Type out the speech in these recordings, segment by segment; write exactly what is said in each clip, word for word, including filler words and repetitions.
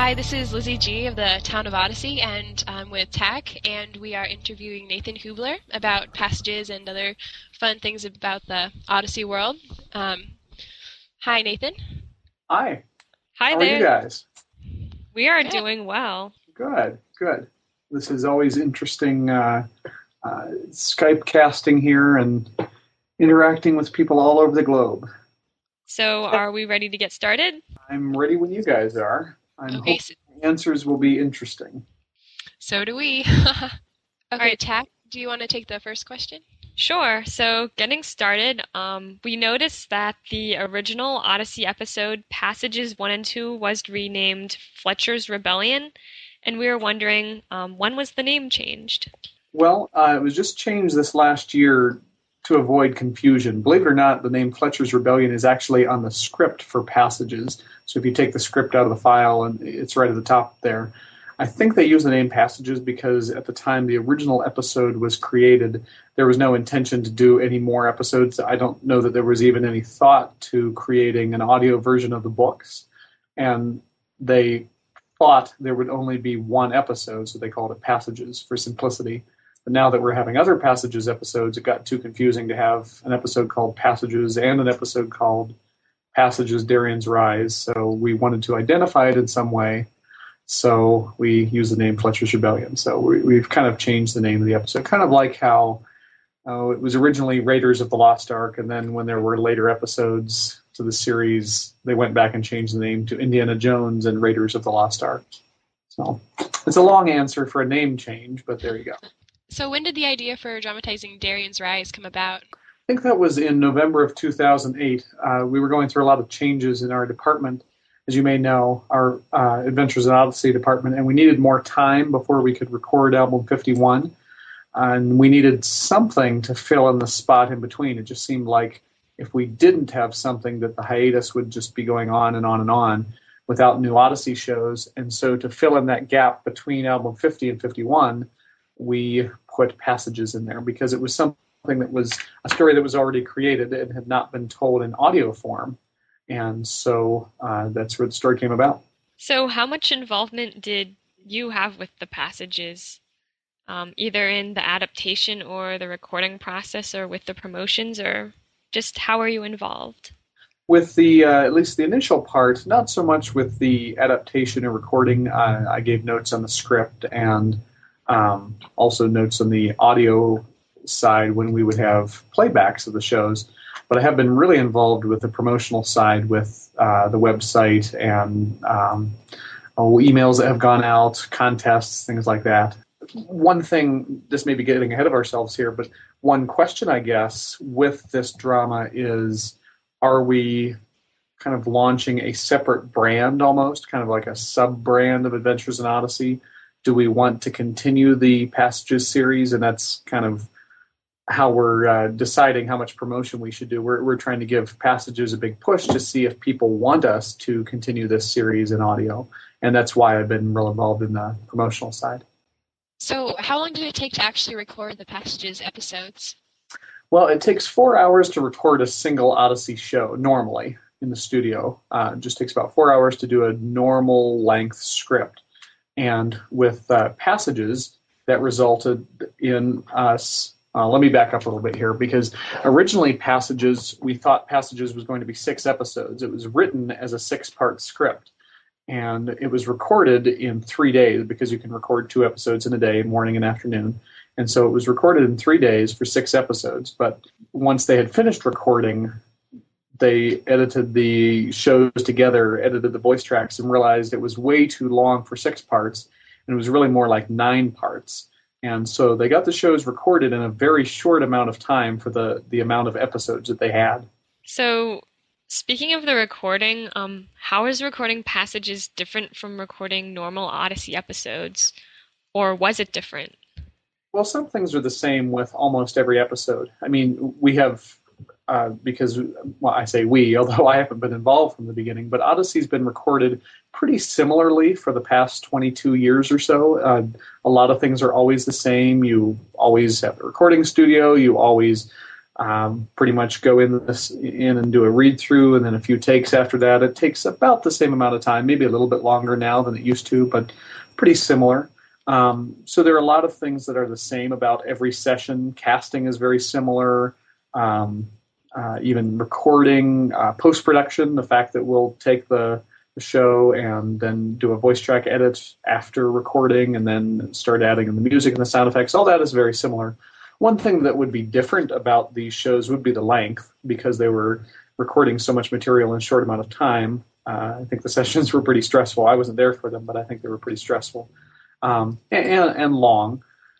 Hi, this is Lizzie G of the Town of Odyssey, and I'm with Tack, and we are interviewing Nathan Hubler about passages and other fun things about the Odyssey world. Um, hi, Nathan. Hi. Hi How there. are you guys? We are Good. doing well. Good, good. This is always interesting uh, uh, Skype casting here and interacting with people all over the globe. So are we ready to get started? I'm ready when you guys are. I'm Okay, hoping so, the answers will be interesting. so do we. Okay, right. Tack, do you want to take the first question? Sure. So getting started, um, we noticed that the original Odyssey episode, Passages one and two, was renamed Fletcher's Rebellion, and we were wondering, um, when was the name changed? Well, uh, it was just changed this last year to avoid confusion. Believe it or not, the name Fletcher's Rebellion is actually on the script for Passages. So if you take the script out of the file, and it's right at the top there. I think they use the name Passages because at the time the original episode was created, there was no intention to do any more episodes. I don't know that there was even any thought to creating an audio version of the books. And they thought there would only be one episode, so they called it Passages for simplicity. But now that we're having other Passages episodes, it got too confusing to have an episode called Passages and an episode called Passages Darien's Rise. So we wanted to identify it in some way. So we use the name Fletcher's Rebellion. So we, we've kind of changed the name of the episode, kind of like how uh, it was originally Raiders of the Lost Ark, and then when there were later episodes to the series, they went back and changed the name to Indiana Jones and Raiders of the Lost Ark. So it's a long answer for a name change, but there you go. So when did the idea for dramatizing Darien's Rise come about? I think that was in November of two thousand eight. Uh, we were going through a lot of changes in our department. As you may know, our uh, Adventures in Odyssey department, and we needed more time before we could record album fifty-one. And we needed something to fill in the spot in between. It just seemed like if we didn't have something, that the hiatus would just be going on and on and on without new Odyssey shows. And so to fill in that gap between album fifty and fifty-one, we put Passages in there because it was something that was a story that was already created and had not been told in audio form. And so uh, that's where the story came about. So how much involvement did you have with the Passages, um, either in the adaptation or the recording process or with the promotions, or just how are you involved? With the, uh, at least the initial part, not so much with the adaptation or recording. Uh, I gave notes on the script and um, also notes on the audio side when we would have playbacks of the shows. But I have been really involved with the promotional side with uh, the website and um, oh, emails that have gone out, contests, things like that. One thing, this may be getting ahead of ourselves here, but one question, I guess, with this drama is, are we kind of launching a separate brand almost, kind of like a sub-brand of Adventures in Odyssey? Do we want to continue the Passages series? And that's kind of how we're uh, deciding how much promotion we should do. We're, we're trying to give Passages a big push to see if people want us to continue this series in audio. And that's why I've been real involved in the promotional side. So how long did it take to actually record the Passages episodes? Well, it takes four hours to record a single Odyssey show, normally, in the studio. Uh, it just takes about four hours to do a normal length script. And with uh, Passages, that resulted in us... Uh, let me back up a little bit here, because originally Passages, we thought Passages was going to be six episodes. It was written as a six-part script, and it was recorded in three days because you can record two episodes in a day, morning and afternoon. And so it was recorded in three days for six episodes. But once they had finished recording, they edited the shows together, edited the voice tracks, and realized it was way too long for six parts, and it was really more like nine parts. And so they got the shows recorded in a very short amount of time for the, the amount of episodes that they had. So speaking of the recording, um, how is recording Passages different from recording normal Odyssey episodes? Or was it different? Well, some things are the same with almost every episode. I mean, we have, uh, because, well, I say we, although I haven't been involved from the beginning, but Odyssey's been recorded pretty similarly for the past twenty-two years or so. Uh, a lot of things are always the same. You always have a recording studio. You always um, pretty much go in this in and do a read through, and then a few takes after that. It takes about the same amount of time, maybe a little bit longer now than it used to, but pretty similar. Um, so there are a lot of things that are the same about every session. Casting is very similar. Um, uh, even recording, uh, post-production, the fact that we'll take the, the show and then do a voice track edit after recording and then start adding in the music and the sound effects, all that is very similar. One thing that would be different about these shows would be the length, because they were recording so much material in a short amount of time. Uh, I think the sessions were pretty stressful. I wasn't there for them, but I think they were pretty stressful um, and, and long.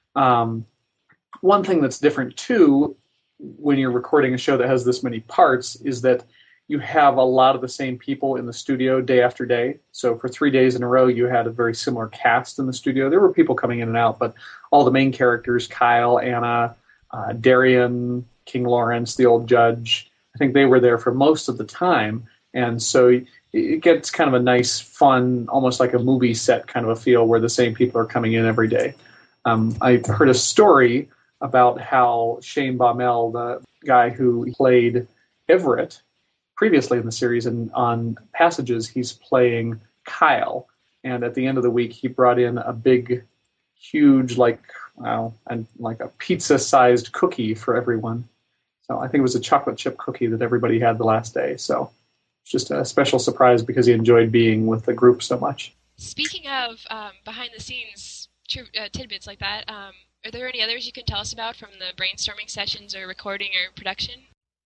Um, one thing that's different, too, when you're recording a show that has this many parts is that you have a lot of the same people in the studio day after day. So for three days in a row, you had a very similar cast in the studio. There were people coming in and out, but all the main characters, Kyle, Anna, uh, Darian, King Lawrence, the old judge, I think they were there for most of the time. And so it gets kind of a nice, fun, almost like a movie set kind of a feel where the same people are coming in every day. Um, I heard a story about how Shane Baumel, the guy who played Everett, previously in the series, and on Passages, he's playing Kyle. And at the end of the week, he brought in a big, huge, like, well, and like a pizza-sized cookie for everyone. So I think it was a chocolate chip cookie that everybody had the last day. So it's just a special surprise because he enjoyed being with the group so much. Speaking of um, behind-the-scenes tr- uh, tidbits like that, um, are there any others you can tell us about from the brainstorming sessions or recording or production?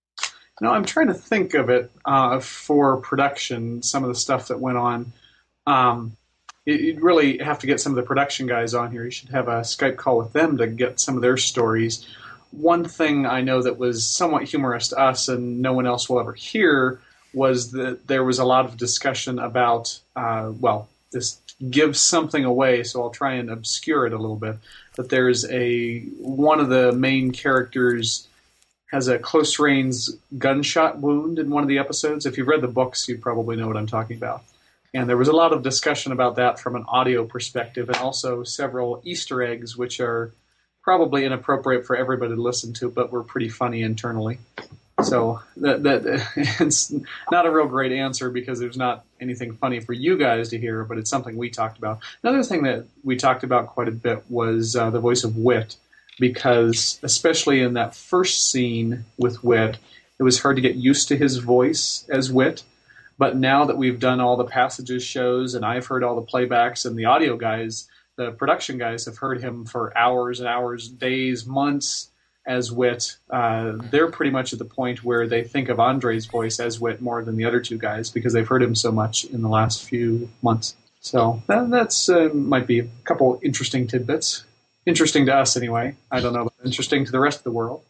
No, I'm trying to think of it uh, for production, some of the stuff that went on. Um, you'd really have to get some of the production guys on here. You should have a Skype call with them to get some of their stories. One thing I know that was somewhat humorous to us and no one else will ever hear was that there was a lot of discussion about, uh, well, this gives something away, so I'll try and obscure it a little bit. But there's a, one of the main characters has a close-range gunshot wound in one of the episodes. If you've read the books, you probably know what I'm talking about. And there was a lot of discussion about that from an audio perspective, and also several Easter eggs, which are probably inappropriate for everybody to listen to, but were pretty funny internally. So that, that it's not a real great answer because there's not anything funny for you guys to hear, but it's something we talked about. Another thing that we talked about quite a bit was uh, the voice of Whit, because especially in that first scene with Whit, it was hard to get used to his voice as Whit. But now that we've done all the Passages shows and I've heard all the playbacks and the audio guys, the production guys have heard him for hours and hours, days, months as Whit. Uh, they're pretty much at the point where they think of Andre's voice as Whit more than the other two guys because they've heard him so much in the last few months. So that that's uh, might be a couple interesting tidbits. Interesting to us, anyway. I don't know, but interesting to the rest of the world.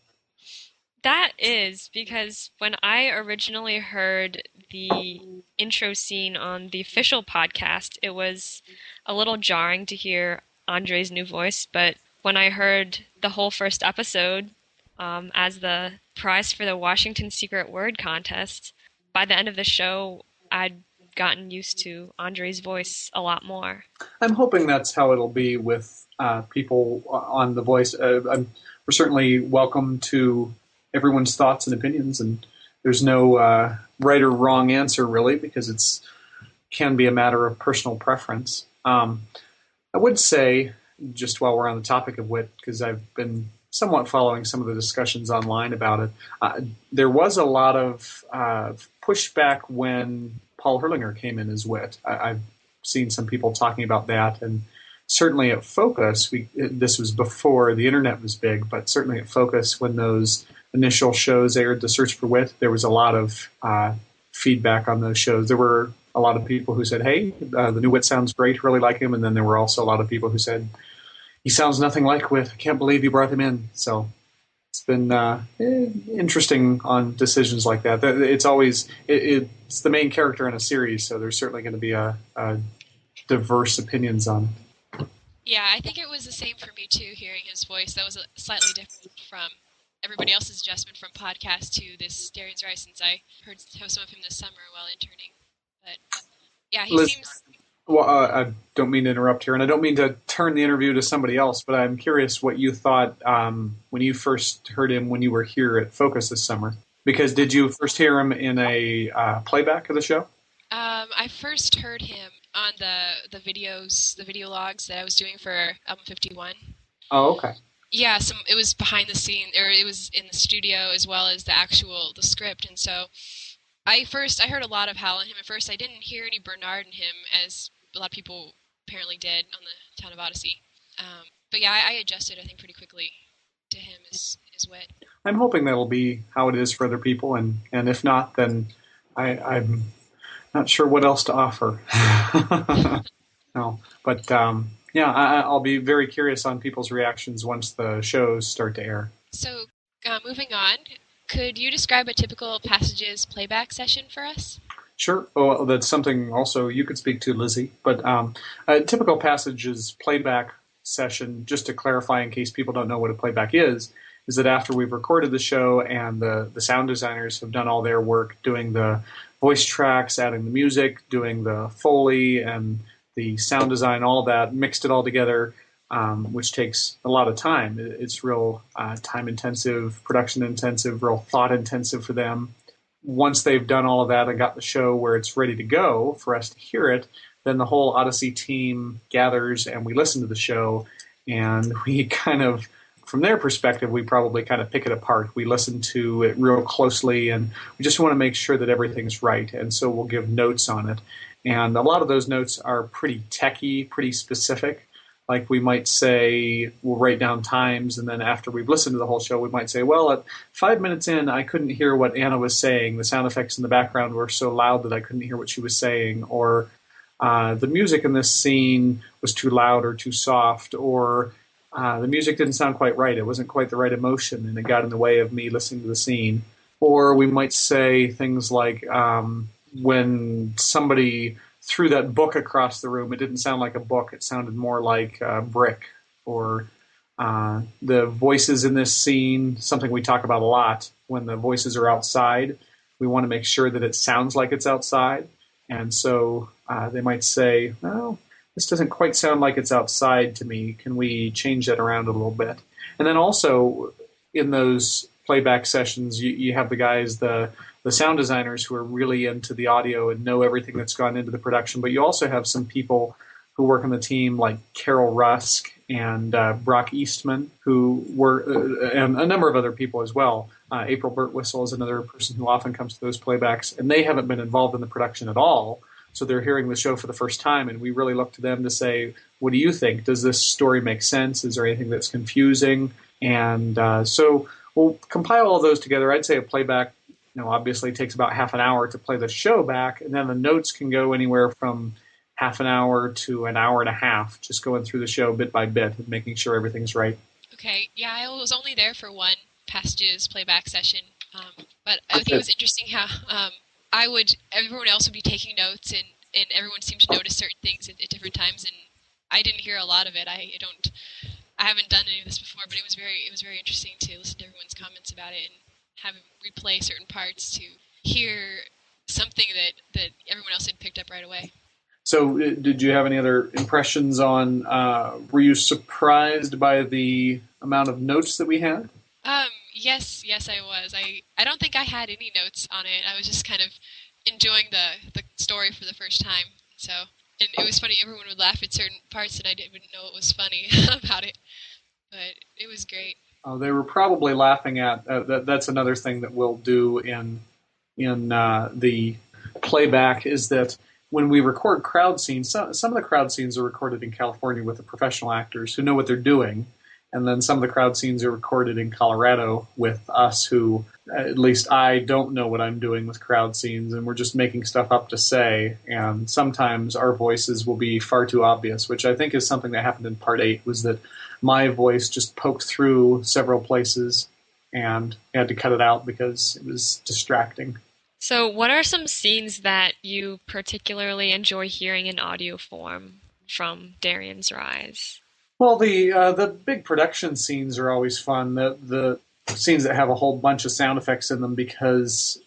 That is, because when I originally heard the intro scene on the official podcast, it was a little jarring to hear Andre's new voice, but when I heard the whole first episode um, as the prize for the Washington Secret Word Contest, by the end of the show, I'd gotten used to Andre's voice a lot more. I'm hoping that's how it'll be with uh, people on The Voice. Uh, I'm, we're certainly welcome to everyone's thoughts and opinions, and there's no uh, right or wrong answer, really, because it's can be a matter of personal preference. Um, I would say, just while we're on the topic of Whit, because I've been somewhat following some of the discussions online about it, uh, there was a lot of uh, pushback when Paul Herlinger came in as Whit. I, I've seen some people talking about that, and certainly at Focus, we, this was before the internet was big, but certainly at Focus, when those initial shows aired, The Search for Whit, there was a lot of uh, feedback on those shows. There were a lot of people who said, hey, uh, the new Whit sounds great, really like him, and then there were also a lot of people who said, he sounds nothing like Whit, I can't believe you brought him in. So it's been uh, interesting on decisions like that. It's always, it, it's the main character in a series, so there's certainly going to be a, a diverse opinions on it. Yeah, I think it was the same for me too, hearing his voice. That was a slightly different from everybody else's adjustment from podcast to this Darian's Rise, since I heard some of him this summer while interning. But yeah, he Liz, seems... Well, uh, I don't mean to interrupt here, and I don't mean to turn the interview to somebody else, but I'm curious what you thought um, when you first heard him when you were here at Focus this summer. Because did you first hear him in a uh, playback of the show? Um, I first heard him on the the videos, the video logs that I was doing for Album fifty-one. Oh, okay. Yeah, some it was behind the scene, or it was in the studio as well as the actual the script, and so I first I heard a lot of Hal in him at first. I didn't hear any Bernard in him, as a lot of people apparently did on the Town of Odyssey. Um, but yeah, I, I adjusted, I think, pretty quickly to him as as Wit. I'm hoping that'll be how it is for other people, and, and if not, then I, I'm not sure what else to offer. No, but um, yeah, I, I'll be very curious on people's reactions once the shows start to air. So, uh, moving on, could you describe a typical Passages playback session for us? Sure. Oh, that's something also you could speak to, Lizzie. But um, a typical Passages playback session, just to clarify in case people don't know what a playback is, is that after we've recorded the show and the, the sound designers have done all their work doing the voice tracks, adding the music, doing the Foley and the sound design, all that, mixed it all together, um, which takes a lot of time. It's real uh, time-intensive, production-intensive, real thought-intensive for them. Once they've done all of that and got the show where it's ready to go for us to hear it, then the whole Odyssey team gathers and we listen to the show, and we kind of, from their perspective, we probably kind of pick it apart. We listen to it real closely, and we just want to make sure that everything's right, and so we'll give notes on it. And a lot of those notes are pretty techy, pretty specific. Like we might say, we'll write down times, and then after we've listened to the whole show, we might say, well, at five minutes in, I couldn't hear what Anna was saying. The sound effects in the background were so loud that I couldn't hear what she was saying. Or uh, the music in this scene was too loud or too soft. Or uh, the music didn't sound quite right. It wasn't quite the right emotion, and it got in the way of me listening to the scene. Or we might say things like, um, when somebody threw that book across the room, it didn't sound like a book. It sounded more like a brick. Or uh, the voices in this scene, something we talk about a lot, when the voices are outside, we want to make sure that it sounds like it's outside. And so uh, they might say, well, this doesn't quite sound like it's outside to me. Can we change that around a little bit? And then also in those playback sessions, you, you have the guys, the the sound designers who are really into the audio and know everything that's gone into the production. But you also have some people who work on the team like Carol Rusk and uh, Brock Eastman, who were, uh, and a number of other people as well. Uh, April Birtwistle is another person who often comes to those playbacks, and they haven't been involved in the production at all. So they're hearing the show for the first time, and we really look to them to say, what do you think? Does this story make sense? Is there anything that's confusing? And uh, so we'll compile all those together. I'd say a playback, you know, obviously takes about half an hour to play the show back, and then the notes can go anywhere from half an hour to an hour and a half, just going through the show bit by bit and making sure everything's right. Okay, yeah, I was only there for one Passages playback session, um, but I think it was interesting how um, I would, everyone else would be taking notes, and, and everyone seemed to notice certain things at, at different times, and I didn't hear a lot of it. I don't, I haven't done any of this before, but it was very, it was very interesting to listen to everyone's comments about it and have him replay certain parts to hear something that, that everyone else had picked up right away. So did you have any other impressions on, uh, were you surprised by the amount of notes that we had? Um, yes, yes, I was. I, I don't think I had any notes on it. I was just kind of enjoying the, the story for the first time. So, and it was funny, everyone would laugh at certain parts that I didn't know what was funny about it. But it was great. Uh, they were probably laughing at, uh, that, that's another thing that we'll do in in uh, the playback, is that when we record crowd scenes, some, some of the crowd scenes are recorded in California with the professional actors who know what they're doing, and then some of the crowd scenes are recorded in Colorado with us who, at least I don't know what I'm doing with crowd scenes, and we're just making stuff up to say, and sometimes our voices will be far too obvious, which I think is something that happened in part eight, was that my voice just poked through several places, and I had to cut it out because it was distracting. So what are some scenes that you particularly enjoy hearing in audio form from Darien's Rise? Well, the uh, the big production scenes are always fun. The the scenes that have a whole bunch of sound effects in them, because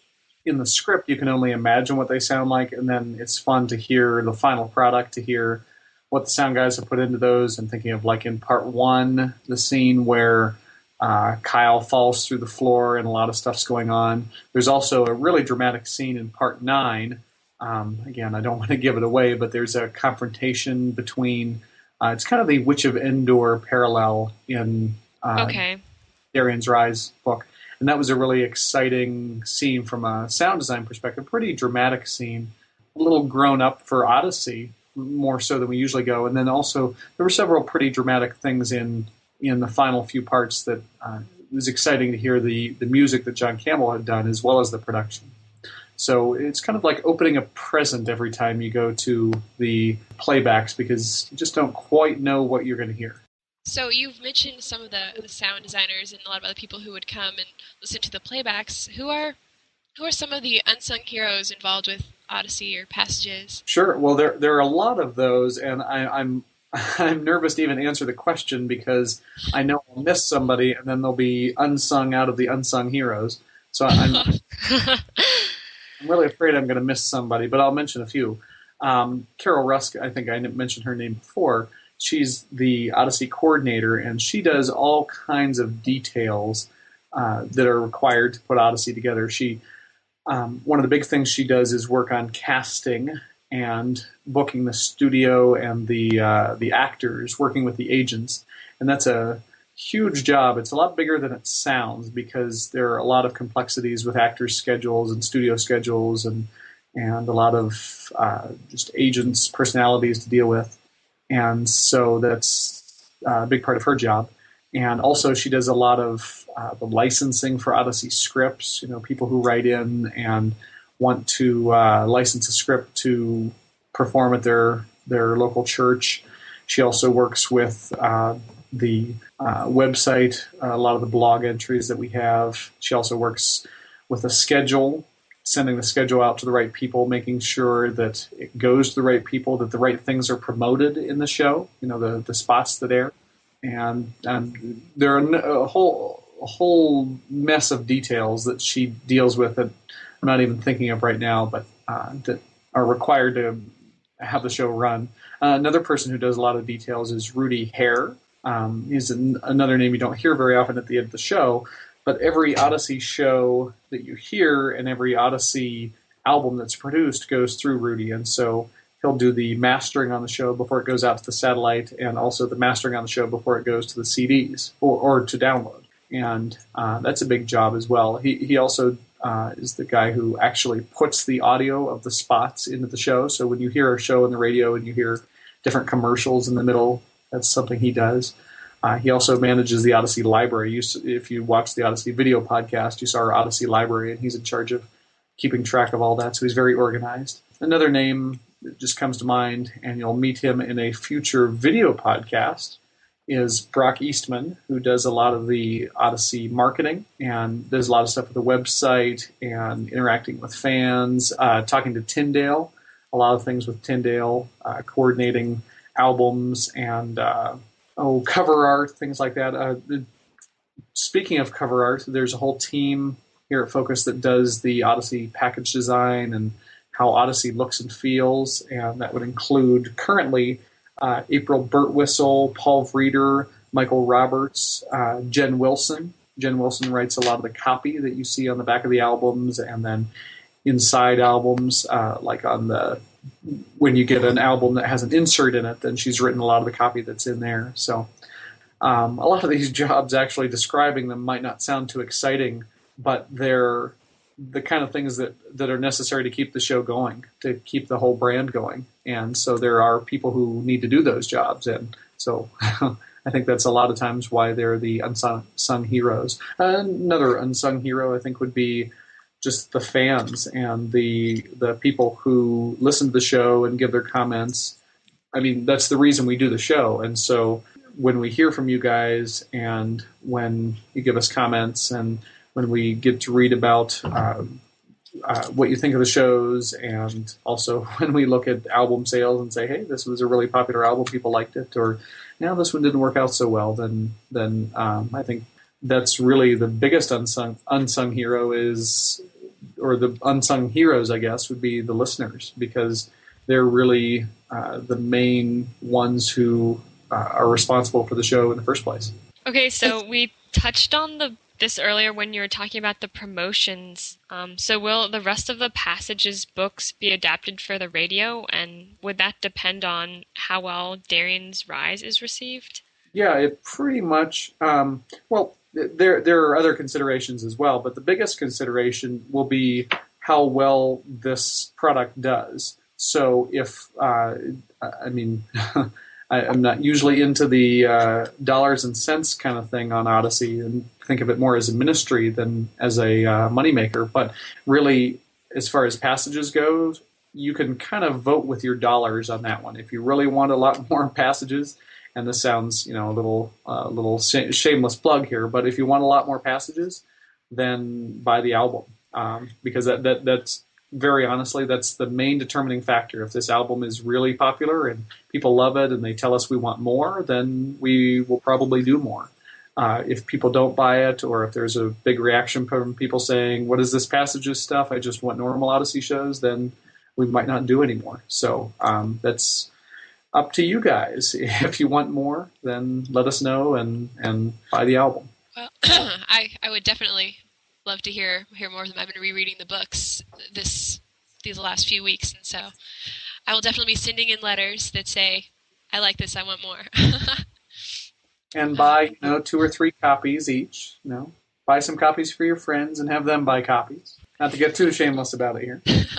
in the script, you can only imagine what they sound like, and then it's fun to hear the final product, to hear what the sound guys have put into those. And thinking of, like, in part one, the scene where uh, Kyle falls through the floor and a lot of stuff's going on. There's also a really dramatic scene in part nine. Um, again, I don't want to give it away, but there's a confrontation between, uh, it's kind of the Witch of Endor parallel in uh, Okay. Darian's Rise book. And that was a really exciting scene from a sound design perspective, pretty dramatic scene, a little grown up for Odyssey, more so than we usually go. And then also there were several pretty dramatic things in in the final few parts that uh, it was exciting to hear the, the music that John Campbell had done as well as the production. So it's kind of like opening a present every time you go to the playbacks, because you just don't quite know what you're going to hear. So you've mentioned some of the, the sound designers and a lot of other people who would come and listen to the playbacks. Who are who are some of the unsung heroes involved with Odyssey or Passages? Sure. Well, there there are a lot of those, and I, I'm I'm nervous to even answer the question because I know I'll miss somebody, and then they'll be unsung out of the unsung heroes. So I'm I'm really afraid I'm going to miss somebody, but I'll mention a few. Um, Carol Rusk, I think I mentioned her name before. She's the Odyssey coordinator, and she does all kinds of details uh, that are required to put Odyssey together. She um, one of the big things she does is work on casting and booking the studio and the uh, the actors, working with the agents, and that's a huge job. It's a lot bigger than it sounds because there are a lot of complexities with actors' schedules and studio schedules, and and a lot of uh, just agents' personalities to deal with. And so that's a big part of her job. And also she does a lot of uh, the licensing for Odyssey scripts, you know, people who write in and want to uh, license a script to perform at their, their local church. She also works with uh, the uh, website, uh, a lot of the blog entries that we have. She also works with a schedule, sending the schedule out to the right people, making sure that it goes to the right people, that the right things are promoted in the show, you know, the, the spots that air. And, and there are a whole, a whole mess of details that she deals with that I'm not even thinking of right now, but uh, that are required to have the show run. Uh, another person who does a lot of details is Rudy Hare. Um, he's an, another name you don't hear very often at the end of the show. But every Odyssey show that you hear and every Odyssey album that's produced goes through Rudy. And so he'll do the mastering on the show before it goes out to the satellite, and also the mastering on the show before it goes to the C Ds or, or to download. And uh, that's a big job as well. He, he also uh, is the guy who actually puts the audio of the spots into the show. So when you hear a show on the radio and you hear different commercials in the middle, that's something he does. Uh, he also manages the Odyssey library. You, if you watch the Odyssey video podcast, you saw our Odyssey library, and he's in charge of keeping track of all that, so he's very organized. Another name that just comes to mind, and you'll meet him in a future video podcast, is Brock Eastman, who does a lot of the Odyssey marketing and does a lot of stuff with the website and interacting with fans, uh, talking to Tyndale, a lot of things with Tyndale, uh, coordinating albums and uh, oh, cover art, things like that. Uh, speaking of cover art, there's a whole team here at Focus that does the Odyssey package design and how Odyssey looks and feels, and that would include currently uh, April Birtwistle, Paul Vreeder, Michael Roberts, uh, Jen Wilson. Jen Wilson writes a lot of the copy that you see on the back of the albums, and then inside albums, uh, like on the when you get an album that has an insert in it, then she's written a lot of the copy that's in there. So um, a lot of these jobs, actually describing them might not sound too exciting, but they're the kind of things that, that are necessary to keep the show going, to keep the whole brand going. And so there are people who need to do those jobs. And so I think that's a lot of times why they're the unsung, unsung heroes. Another unsung hero, I think, would be just the fans and the the people who listen to the show and give their comments. I mean, that's the reason we do the show. And so when we hear from you guys and when you give us comments and when we get to read about uh, uh, what you think of the shows, and also when we look at album sales and say, hey, this was a really popular album, people liked it, or now this one didn't work out so well, then then um, I think that's really the biggest unsung unsung hero is or the unsung heroes, I guess, would be the listeners, because they're really uh, the main ones who uh, are responsible for the show in the first place. Okay, so we touched on the this earlier when you were talking about the promotions. Um, so will the rest of the Passages books be adapted for the radio, and would that depend on how well Darian's Rise is received? Yeah, it pretty much, um, well, there there are other considerations as well, but the biggest consideration will be how well this product does. So if, uh, I mean, I, I'm not usually into the uh, dollars and cents kind of thing on Odyssey, and think of it more as a ministry than as a uh, moneymaker. But really, as far as Passages goes, you can kind of vote with your dollars on that one. If you really want a lot more Passages, and this sounds, you know, a little, uh, little shameless plug here, but if you want a lot more Passages, then buy the album, um, because that, that that's very honestly, that's the main determining factor. If this album is really popular and people love it and they tell us we want more, then we will probably do more. Uh, if people don't buy it, or if there's a big reaction from people saying, what is this Passages stuff? I just want normal Odyssey shows, then we might not do any more. So um, that's up to you guys. If you want more, then let us know and, and buy the album. Well, I, I would definitely love to hear hear more of them. I've been rereading the books this these last few weeks, and so I will definitely be sending in letters that say, I like this, I want more. And buy, you know, two or three copies each. You know, buy some copies for your friends and have them buy copies. Not to get too shameless about it here.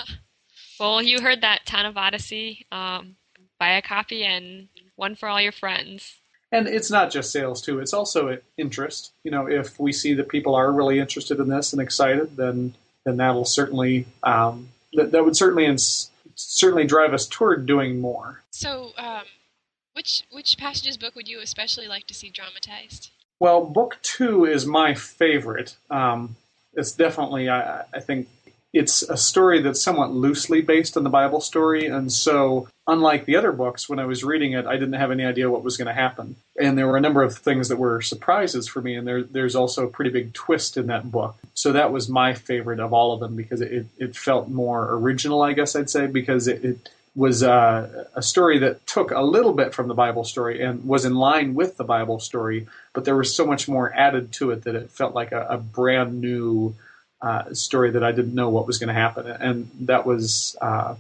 Well, you heard that, Town of Odyssey. Um, buy a copy and one for all your friends. And it's not just sales, too. It's also interest. You know, if we see that people are really interested in this and excited, then then that'll certainly um, that, that would certainly ins- certainly drive us toward doing more. So, um, which which Passages book would you especially like to see dramatized? Well, book two is my favorite. Um, it's definitely, I, I think, it's a story that's somewhat loosely based on the Bible story, and so unlike the other books, when I was reading it, I didn't have any idea what was going to happen. And there were a number of things that were surprises for me, and there, there's also a pretty big twist in that book. So that was my favorite of all of them, because it, it felt more original, I guess I'd say, because it, it was uh, a story that took a little bit from the Bible story and was in line with the Bible story, but there was so much more added to it that it felt like a, a brand new Uh, story that I didn't know what was going to happen. And that was, uh,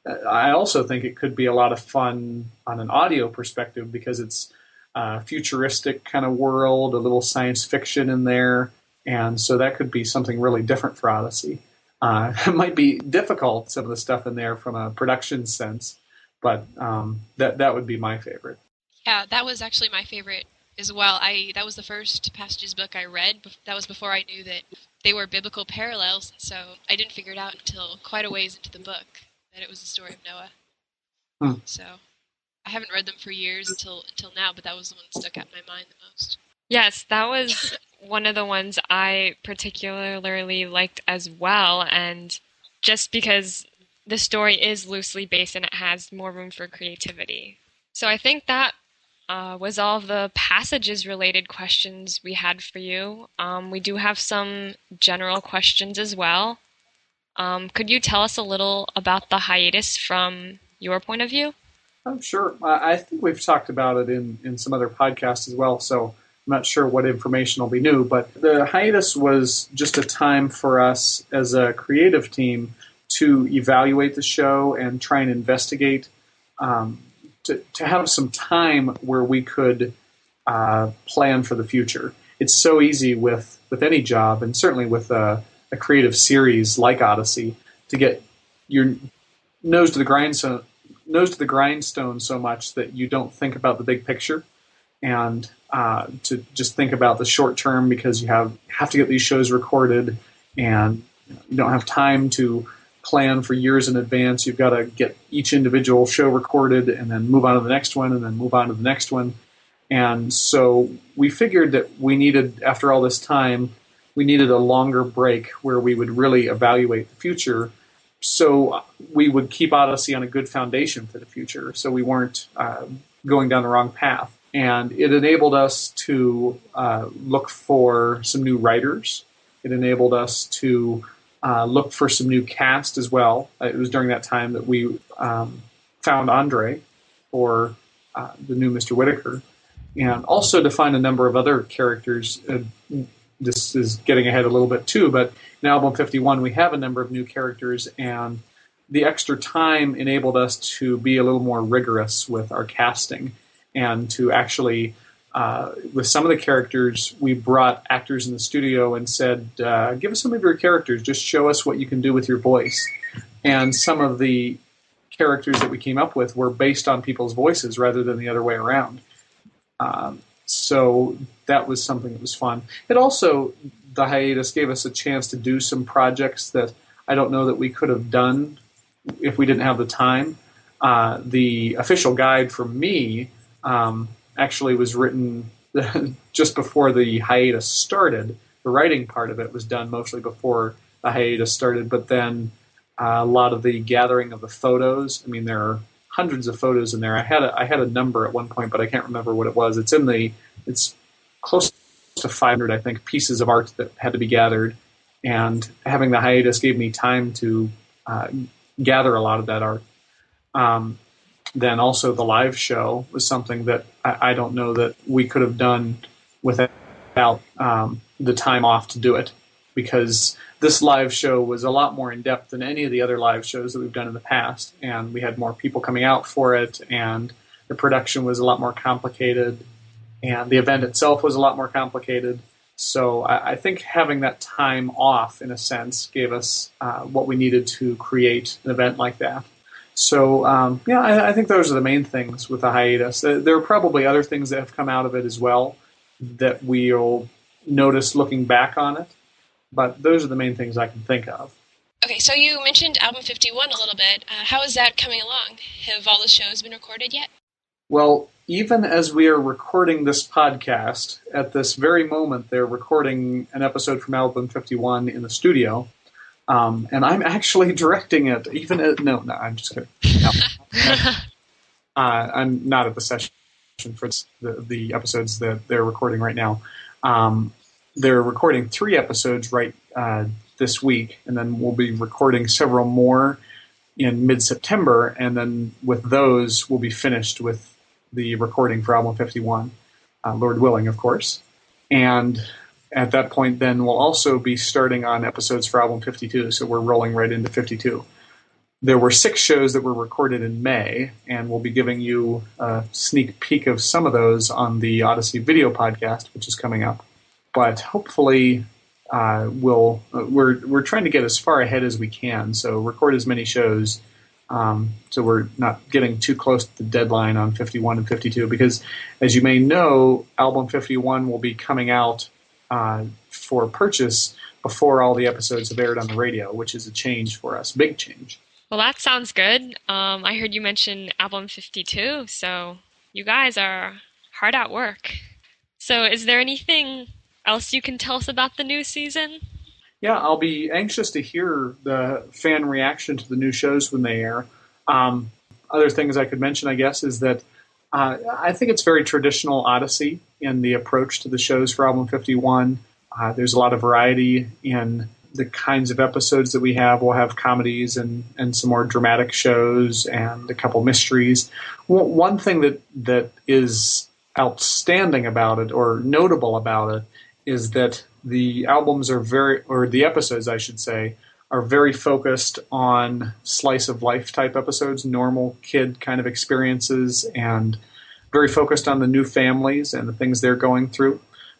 I also think it could be a lot of fun on an audio perspective, because it's a futuristic kind of world, a little science fiction in there. And so that could be something really different for Odyssey. Uh, it might be difficult, some of the stuff in there from a production sense, but um, that, that would be my favorite. Yeah, that was actually my favorite as well. I that was the first Passages book I read. That was before I knew that they were biblical parallels, so I didn't figure it out until quite a ways into the book that it was the story of Noah. Hmm. So I haven't read them for years until until now, but that was the one that stuck out in my mind the most. Yes, that was one of the ones I particularly liked as well, and just because the story is loosely based and it has more room for creativity. So I think that Uh, was all the Passages-related questions we had for you. Um, we do have some general questions as well. Um, could you tell us a little about the hiatus from your point of view? I'm sure. I think we've talked about it in, in some other podcasts as well, so I'm not sure what information will be new. But the hiatus was just a time for us as a creative team to evaluate the show and try and investigate um To, to have some time where we could uh, plan for the future. It's so easy with, with any job, and certainly with a, a creative series like Odyssey, to get your nose to the grindstone, nose to the grindstone so much that you don't think about the big picture, and uh, to just think about the short term, because you have have to get these shows recorded, and you don't have time to plan for years in advance. You've got to get each individual show recorded and then move on to the next one and then move on to the next one. And so we figured that we needed, after all this time, we needed a longer break where we would really evaluate the future, so we would keep Odyssey on a good foundation for the future, so we weren't uh, going down the wrong path. And it enabled us to uh, look for some new writers. It enabled us to uh, looked for some new cast as well. It was during that time that we um, found Andre for uh, the new Mister Whitaker, and also to find a number of other characters. Uh, this is getting ahead a little bit too, but in Album fifty-one we have a number of new characters, and the extra time enabled us to be a little more rigorous with our casting and to actually, uh, with some of the characters, we brought actors in the studio and said, uh, give us some of your characters, just show us what you can do with your voice. And some of the characters that we came up with were based on people's voices rather than the other way around. Um, so that was something that was fun. It also, the hiatus gave us a chance to do some projects that I don't know that we could have done if we didn't have the time. Uh, the official guide for me um, actually was written just before the hiatus started. The writing part of it was done mostly before the hiatus started, but then uh, a lot of the gathering of the photos. I mean, there are hundreds of photos in there. I had a, I had a number at one point, but I can't remember what it was. It's in the, it's close to five hundred, I think, pieces of art that had to be gathered, and having the hiatus gave me time to uh, gather a lot of that art. Um, then also the live show was something that I, I don't know that we could have done without um, the time off to do it, because this live show was a lot more in-depth than any of the other live shows that we've done in the past, and we had more people coming out for it, and the production was a lot more complicated, and the event itself was a lot more complicated. So I, I think having that time off, in a sense, gave us uh, what we needed to create an event like that. So, um, yeah, I, I think those are the main things with the hiatus. There, there are probably other things that have come out of it as well that we'll notice looking back on it, but those are the main things I can think of. Okay, so you mentioned Album fifty-one a little bit. Uh, how is that coming along? Have all the shows been recorded yet? Well, even as we are recording this podcast, at this very moment, they're recording an episode from Album fifty-one in the studio, um, and I'm actually directing it. Even at, no, no, I'm just kidding. No. uh, I'm not at the session for the, the episodes that they're recording right now. Um, they're recording three episodes right uh, this week, and then we'll be recording several more in mid-September, and then with those, we'll be finished with the recording for Album fifty-one, uh, Lord willing, of course. And at that point, then we'll also be starting on episodes for Album fifty-two, so we're rolling right into fifty-two. There were six shows that were recorded in May, and we'll be giving you a sneak peek of some of those on the Odyssey video podcast, which is coming up. But hopefully, uh, we'll uh, we're we're trying to get as far ahead as we can, so record as many shows. Um, so we're not getting too close to the deadline on fifty-one and fifty-two, because as you may know, Album fifty-one will be coming out uh, for purchase before all the episodes have aired on the radio, which is a change for us, big change. Well, that sounds good. Um, I heard you mention Album fifty-two, so you guys are hard at work. So is there anything else you can tell us about the new season? Yeah, I'll be anxious to hear the fan reaction to the new shows when they air. Um, other things I could mention, I guess, is that uh, I think it's very traditional Odyssey in the approach to the shows for Album fifty-one. Uh, there's a lot of variety in the kinds of episodes that we have. We'll have comedies and, and some more dramatic shows and a couple mysteries. One thing that, that is outstanding about it, or notable about it, is that the albums are very, or the episodes, I should say, are very focused on slice of life type episodes, normal kid kind of experiences, and very focused on the new families and the things they're going through.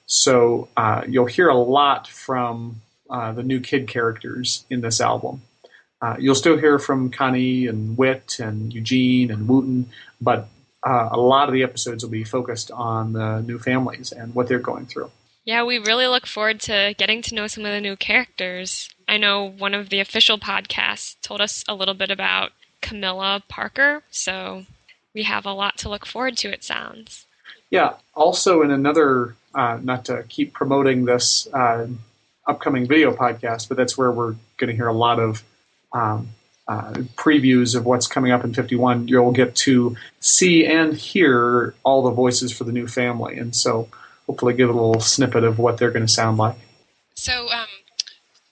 So uh, you'll hear a lot from uh, the new kid characters in this album. Uh, you'll still hear from Connie and Whit and Eugene and Wooten, but uh, a lot of the episodes will be focused on the new families and what they're going through. Yeah, we really look forward to getting to know some of the new characters. I know one of the official podcasts told us a little bit about Camilla Parker, so we have a lot to look forward to, it sounds. Yeah, also in another, uh, not to keep promoting this uh, upcoming video podcast, but that's where we're going to hear a lot of um, uh, previews of what's coming up in fifty-one. You'll get to see and hear all the voices for the new family, and so hopefully give a little snippet of what they're going to sound like. So um, we know you're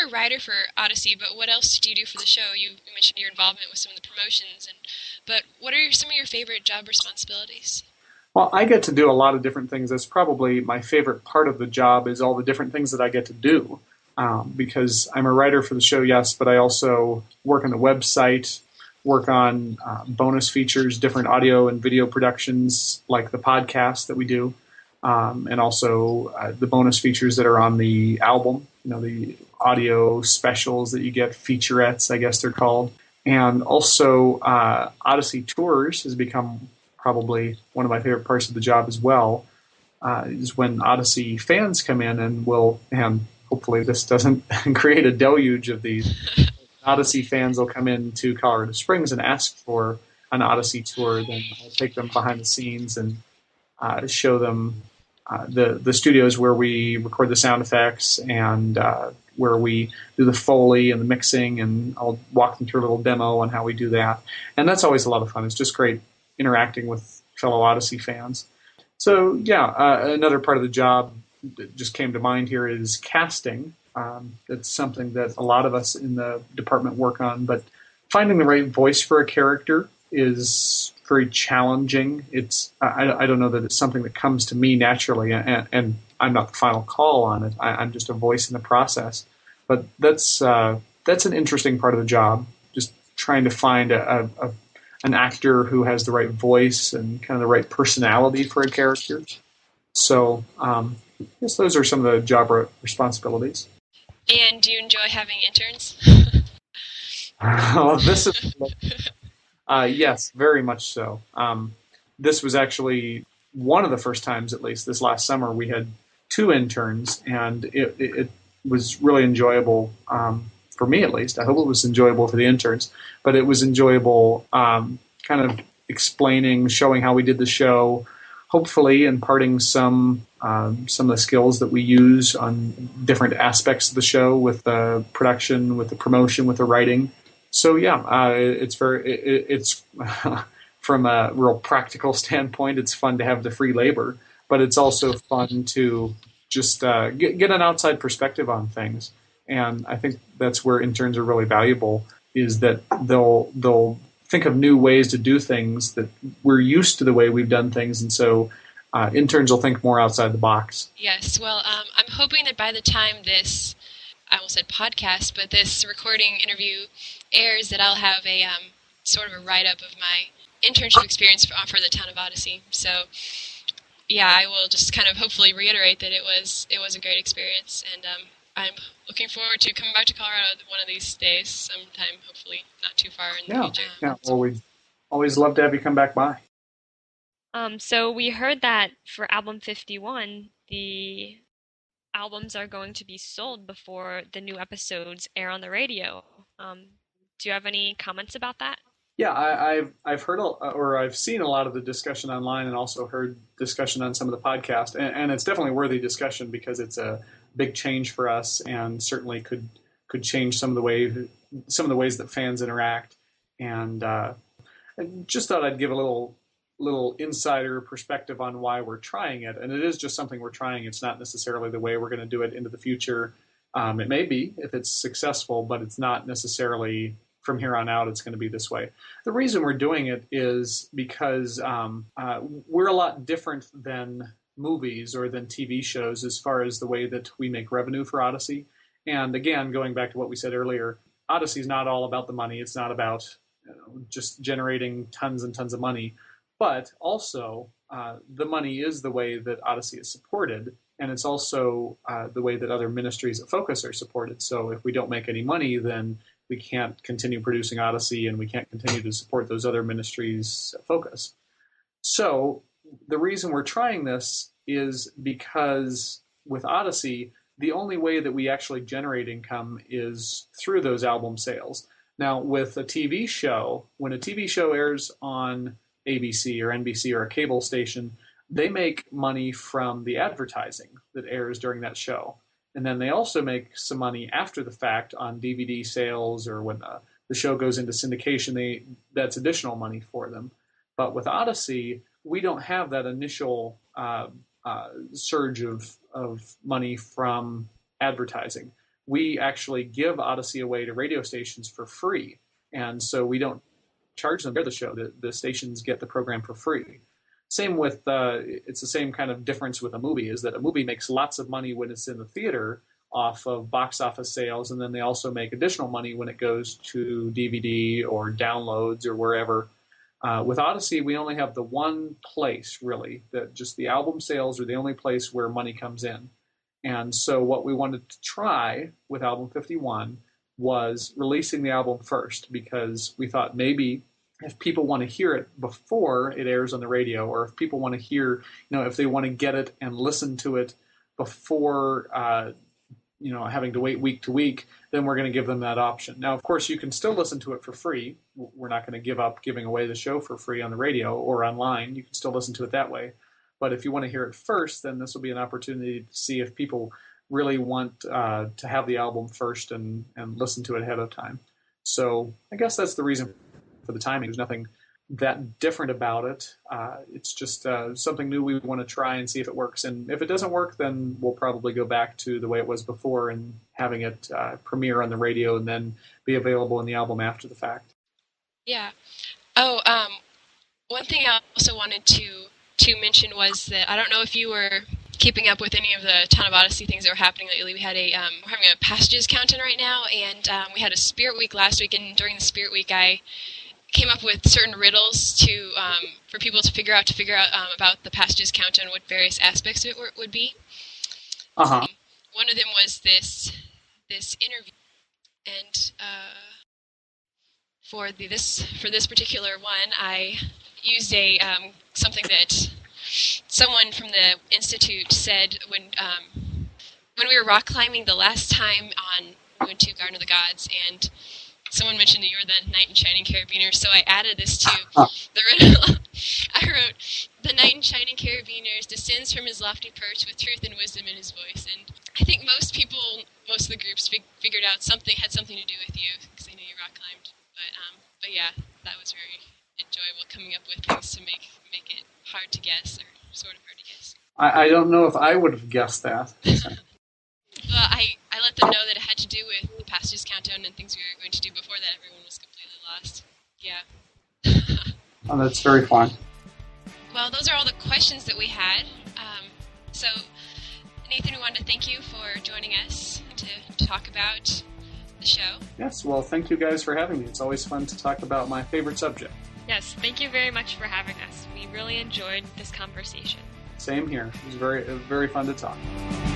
a writer for Odyssey, but what else do you do for the show? You, you mentioned your involvement with some of the promotions, and but what are your, some of your favorite job responsibilities? Well, I get to do a lot of different things. That's probably my favorite part of the job is all the different things that I get to do. Um, because I'm a writer for the show, yes, but I also work on the website, work on uh, bonus features, different audio and video productions like the podcast that we do, um, and also uh, the bonus features that are on the album, you know, the audio specials that you get, featurettes, I guess they're called. And also uh, Odyssey Tours has become probably one of my favorite parts of the job as well, uh, is when Odyssey fans come in and will, and hopefully this doesn't create a deluge of these, Odyssey fans will come into Colorado Springs and ask for an Odyssey tour. Then I'll take them behind the scenes and uh, show them uh, the, the studios where we record the sound effects and uh, where we do the Foley and the mixing, and I'll walk them through a little demo on how we do that. And that's always a lot of fun. It's just great interacting with fellow Odyssey fans. So, yeah, uh, another part of the job that just came to mind here is casting. Um, it's something that a lot of us in the department work on, but finding the right voice for a character is very challenging. It's I, I don't know that it's something that comes to me naturally, and, and I'm not the final call on it. I, I'm just a voice in the process. But that's uh, that's an interesting part of the job, just trying to find a, a, a an actor who has the right voice and kind of the right personality for a character. So um, I guess those are some of the job responsibilities. And do you enjoy having interns? Oh, this is uh, yes, very much so. Um, this was actually one of the first times, at least this last summer, we had two interns, and it, it, it was really enjoyable um, for me, at least. I hope it was enjoyable for the interns, but it was enjoyable um, kind of explaining, showing how we did the show, hopefully imparting some um, some of the skills that we use on different aspects of the show with the production, with the promotion, with the writing. So yeah, uh, it's very it, it's from a real practical standpoint, it's fun to have the free labor, but it's also fun to just uh, get, get an outside perspective on things. And I think that's where interns are really valuable, is that they'll they'll think of new ways to do things that we're used to the way we've done things, and so uh, interns will think more outside the box. Yes, well, um, I'm hoping that by the time this, I almost said podcast, but this recording interview airs, that I'll have a um, sort of a write-up of my internship experience for, for the town of Odyssey. So, yeah, I will just kind of hopefully reiterate that it was it was a great experience, and um, I'm looking forward to coming back to Colorado one of these days, sometime, hopefully not too far in the yeah, future. Yeah, well, we'd always love to have you come back by. Um, so we heard that for album fifty-one, the albums are going to be sold before the new episodes air on the radio. Um, do you have any comments about that? Yeah, I, I've I've heard a, or I've seen a lot of the discussion online, and also heard discussion on some of the podcasts, and, and it's definitely worthy discussion because it's a big change for us, and certainly could could change some of the way some of the ways that fans interact. And uh, I just thought I'd give a little little insider perspective on why we're trying it, and it is just something we're trying. It's not necessarily the way we're going to do it into the future. Um, it may be if it's successful, but it's not necessarily from here on out it's going to be this way. The reason we're doing it is because um, uh, we're a lot different than movies or than T V shows as far as the way that we make revenue for Odyssey. And again, going back to what we said earlier, Odyssey is not all about the money. It's not about you know, just generating tons and tons of money. But also, uh, the money is the way that Odyssey is supported, and it's also uh, the way that other ministries at Focus are supported. So if we don't make any money, then we can't continue producing Odyssey, and we can't continue to support those other ministries at Focus. So the reason we're trying this is because with Odyssey, the only way that we actually generate income is through those album sales. Now, with a T V show, when a T V show airs on A B C or N B C or a cable station, they make money from the advertising that airs during that show. And then they also make some money after the fact on D V D sales, or when the, the show goes into syndication, they that's additional money for them. But with Odyssey, we don't have that initial uh, uh, surge of, of money from advertising. we actually give Odyssey away to radio stations for free. And so we don't charge them to air the show. The, the stations get the program for free. Same with, uh, it's the same kind of difference with a movie, is that a movie makes lots of money when it's in the theater off of box office sales, and then they also make additional money when it goes to D V D or downloads or wherever. Uh, with Odyssey, we only have the one place, really, that just the album sales are the only place where money comes in. And so what we wanted to try with Album fifty-one was releasing the album first, because we thought maybe if people want to hear it before it airs on the radio, or if people want to hear, you know, if they want to get it and listen to it before, uh, you know, having to wait week to week, then we're going to give them that option. Now, of course, you can still listen to it for free. We're not going to give up giving away the show for free on the radio or online. You can still listen to it that way. But if you want to hear it first, then this will be an opportunity to see if people really want uh, to have the album first and, and listen to it ahead of time. So I guess that's the reason for the timing. There's nothing that different about it. Uh, it's just uh, something new we want to try and see if it works. And if it doesn't work, then we'll probably go back to the way it was before and having it uh, premiere on the radio and then be available in the album after the fact. Yeah. Oh, um, one thing I also wanted to to mention was that I don't know if you were keeping up with any of the Town of Odyssey things that were happening lately. We had a um, we're having a passages countdown right now, and um, we had a Spirit Week last week. And during the Spirit Week, I came up with certain riddles to um, for people to figure out to figure out um, about the passages countdown, what various aspects of it were, would be. Uh-huh. Um, one of them was this this interview, and uh, for the this for this particular one, I used a um, something that someone from the Institute said when um, when we were rock climbing the last time on we went to Garden of the Gods, and someone mentioned that you were the knight in shining carabiners, so I added this to the riddle. I wrote, "The knight in shining carabiners descends from his lofty perch with truth and wisdom in his voice." And I think most people, most of the groups fig- figured out something had something to do with you, because they knew you rock climbed. But um, but yeah, that was very enjoyable, coming up with things to make make it hard to guess, or sort of hard to guess. I, I don't know if I would have guessed that. Well, I, I let them know that it had to do with the passages countdown and things we were going to do before that. Everyone was completely lost. Yeah. Oh, that's very fun. Well, those are all the questions that we had. Um, so, Nathan, we wanted to thank you for joining us to, to talk about the show. Yes, well, thank you guys for having me. It's always fun to talk about my favorite subject. Yes, thank you very much for having us. We really enjoyed this conversation. Same here. It was very, it was very fun to talk.